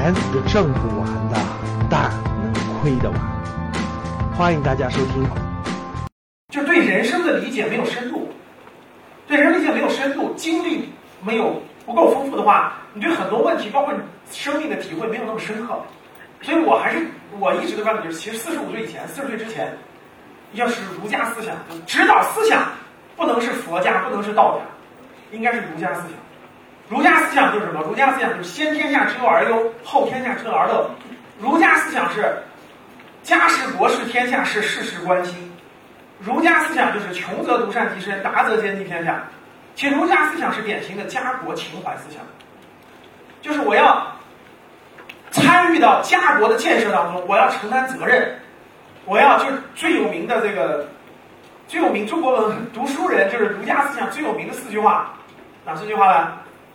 钱也挣不完的，但能亏得完。欢迎大家收听。 就对人生的理解没有深度，对人理解没有深度，经历没有不够丰富的话，你对很多问题，包括你生命的体会没有那么深刻。所以我一直的观点就是，其实45岁以前，40岁之前，要是儒家思想，指导思想不能是佛家，不能是道家，应该是儒家思想。儒家思想就是什么？儒家思想就是先天下之忧而忧，后天下之乐而乐。儒家思想是家事国事天下事，事事关心。儒家思想就是穷则独善其身，达则兼济天下。其实儒家思想是典型的家国情怀思想，就是我要参与到家国的建设当中，我要承担责任，我要就是最有名的中国读书人就是儒家思想最有名的4句话，哪4句话呢？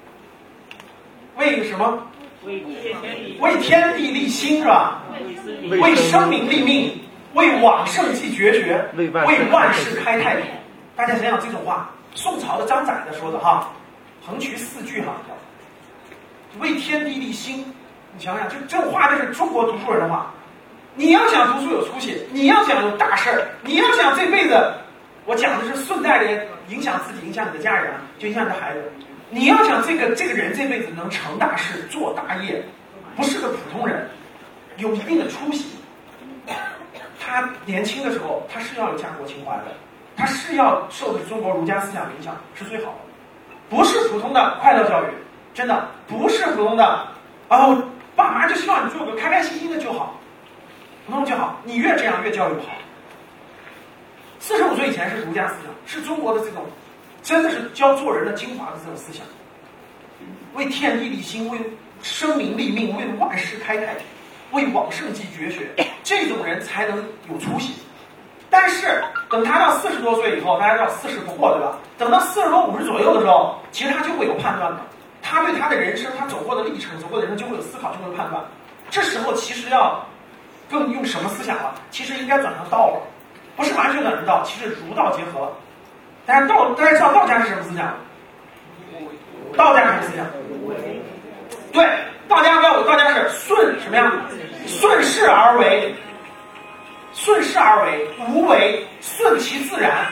为什么？为天地立心是吧？为生民立命，为往圣继绝学，为万世开太平。大家想想这种话，宋朝的张载的说的哈，横渠4句哈，为天地立心。你想想，就这种话，这是中国读书人的话。你要想读书有出息，你要想有大事儿，你要想这辈子，我讲的是顺带着影响自己，影响你的家人，就影响你的孩子。你要想这个人这辈子能成大事、做大业，不是个普通人，有一定的出息。他年轻的时候，他是要有家国情怀的，他是要受中国儒家思想影响，是最好的。不是普通的快乐教育，真的不是普通的哦，爸妈就希望你做个开开心心的就好，普通就好，你越这样越教育不好。45岁以前是儒家思想，是中国的这种真的是教做人的精华的这种思想，为天地立心，为生民立命，为万世开太平，为往圣继绝学，这种人才能有出息。但是等他到40多岁以后，大家知道40不惑对吧？等到40多50左右的时候，其实他就会有判断的。他对他的人生，他走过的历程，走过的人生就会有思考，就会有判断。这时候其实要更用什么思想了？其实应该转成道了，不是完全转成道，其实儒道结合。但是大家知道道家是什么思想？道家是什么思想？对，道家是顺什么呀？顺势而为，顺势而为，无为，顺其自然，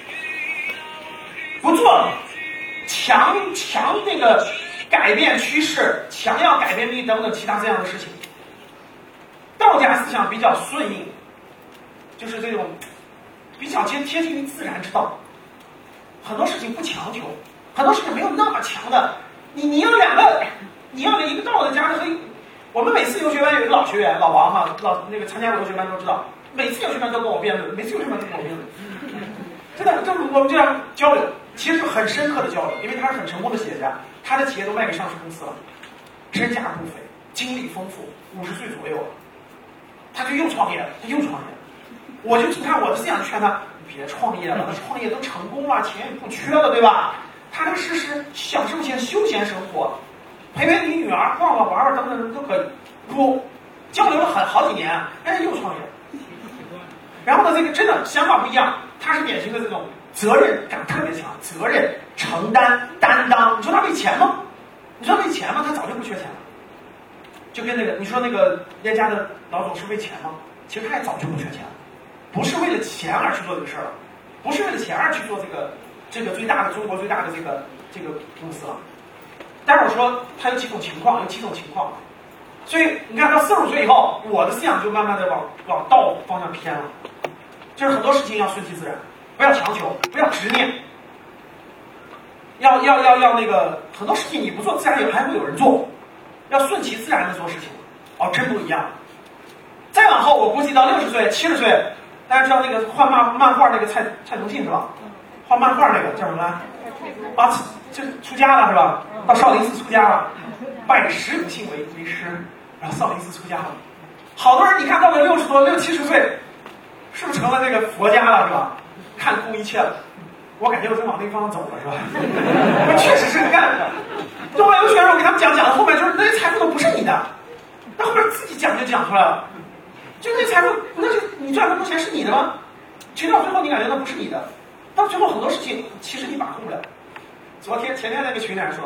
不做强那个改变趋势，强要改变命运等等其他这样的事情。道家思想比较顺应，就是这种比较贴近于自然之道，很多事情不强求，很多事情没有那么强的。你要一个道的家和我们每次游学班有一个老学员老王哈，参加过游学班都知道，每次游学班都跟我辩论，真的，就是我们这样交流，其实是很深刻的交流，因为他是很成功的企业家，他的企业都卖给上市公司了，身价不菲，经历丰富，50岁左右了，他就又创业了。我就看我的思想劝他，你别创业了，创业都成功了，钱也不缺了，对吧？踏踏实实享受些休闲生活，陪陪你女儿，逛逛玩玩等等都可以。不，交流了好几年，又创业了。然后呢，这个真的想法不一样，他是典型的这种责任感特别强，责任、承担、担当。你说他为钱吗？他早就不缺钱了。就跟你说那个链家的老总是为钱吗？其实他也早就不缺钱了，不是为了钱而去做这个事儿了，不是为了钱而去做这个中国最大的这个公司了。但是我说他有几种情况，所以你看到45岁以后，我的思想就慢慢的往道方向偏了，就是很多事情要顺其自然，不要强求，不要执念，要那个很多事情你不做，自然还会有人做，要顺其自然的做事情。真不一样。再往后，我估计到60岁、70岁，大家知道那个画漫画那个蔡崇信是吧？画漫画那个叫什么来？就出家了是吧？到少林寺出家了，拜石永信为师，然后少林寺出家了。好多人你看到了60多、70岁，是不是成了那个佛家了是吧？看空一切了。我感觉我在往那个方向走了是吧？我确实是干的。对吧？有学生我给他们讲到后面，就是那些财富都不是你的，那后面自己讲就讲出来了。就那财富，那就你赚那么多钱是你的吗？其实到最后你感觉那不是你的，到最后很多事情其实你把控不了。前天那个群里还说了，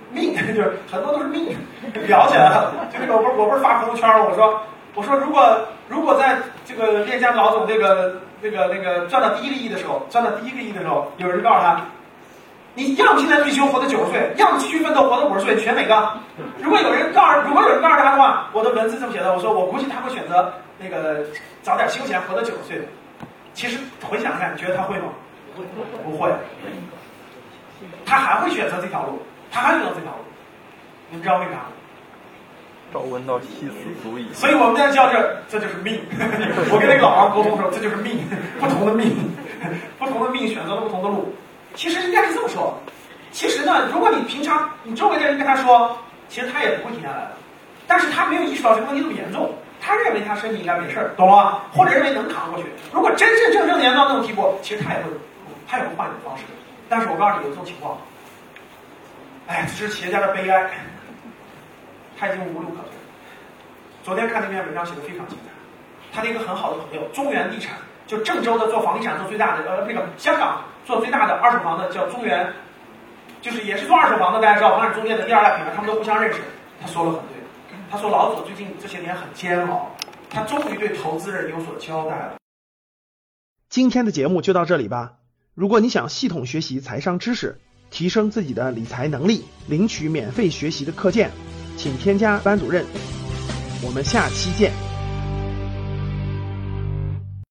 命，就是很多都是命聊起来了。就那个我不是发朋友圈了，我说如果在这个练家老总那个赚到第一个亿的时候，有人告诉他，你要么现在退休活到90岁，要么继续奋斗活到50岁，选哪个？如果有人告诉他的话，我的文字这么写的，我说我估计他会选择那个早点休闲活到90岁的。其实回想看，你觉得他会吗？不会，他还会选择这条路，你们知道为啥吗？ 朝闻道，夕死足矣。 所以我们在叫这就是命。我跟那个老王沟通的时候，这就是命，不同的命选择了不同的路。其实应该是这么说。其实呢，如果你平常你周围的人跟他说，其实他也不会停下来的。但是他没有意识到这个问题这么严重，他认为他身体应该没事，懂了吗？或者认为能扛过去。如果真正严到那种地步，其实他也会换一种方式。但是我告诉你，有这种情况，哎，这是企业家的悲哀，他已经无路可退。昨天看那篇文章写的非常精彩，他的一个很好的朋友，中原地产，就郑州的做房地产做最大的，香港做最大的二手房的叫中原，就是也是做二手房的，大家知道房产中介的第2大品牌，他们都互相认识。他说了很对，他说老左最近这些年很煎熬，他终于对投资人有所交代了。 今天的节目就到这里吧。如果你想系统学习财商知识，提升自己的理财能力，领取免费学习的课件，请添加班主任。我们下期见。